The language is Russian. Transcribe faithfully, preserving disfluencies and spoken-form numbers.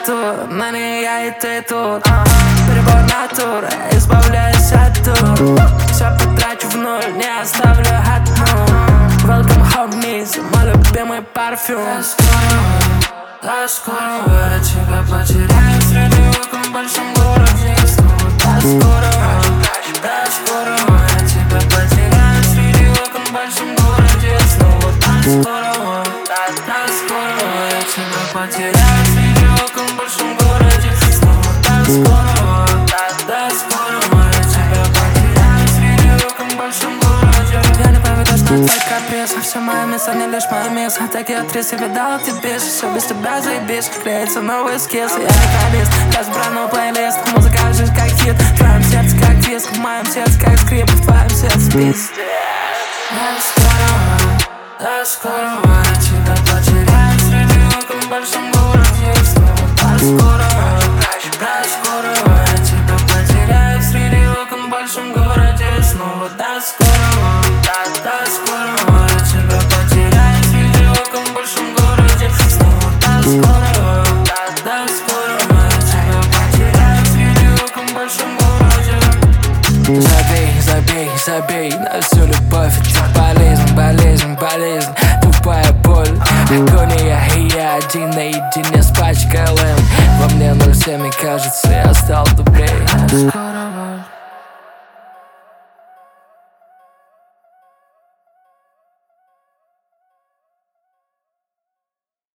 температур, на ней я и ты тут. Перебор натуры, избавляюсь от тур. Все потрачу в нуль, не оставлю одну. Welcome home, miss, мой любимый парфюм. До скорого, до скорого я тебя потеряю среди окон в большом городе. До скорого, до скорого я тебя потеряю среди окон в большом городе. Снова до скорого, до скорого я тебя потеряю среди окон в большом городе. Снова до скорого, до скорого я тебя потеряю среди окон в большом городе. Я не поведусь на твой каприз, все мои места не лишь мои места. Такие актрисы видал, ты бесишь, все без тебя заебись. Клеится новый скилл, я вокалист, я сбрану плейлист. Музыка жизнь как хит, в твоем сердце как виск, в моем сердце как скрип, в твоем сердце пиздец. До скорого, до скорого я тебя потеряю среди окон в большом городе. До скорого, до скорого я тебя потеряю среди окон в большом городе. Снова до скорого, до скорого я тебя потеряю среди окон в большом городе. Снова до скорого, до скорого я тебя потеряю среди окон в большом городе. Забей, забей, забей на всю любовь. Это болезнь, болезнь, болезнь, тупая боль, агония. И я один наедине с пачкой лэм. Во мне ноль семь и кажется, я стал добрее.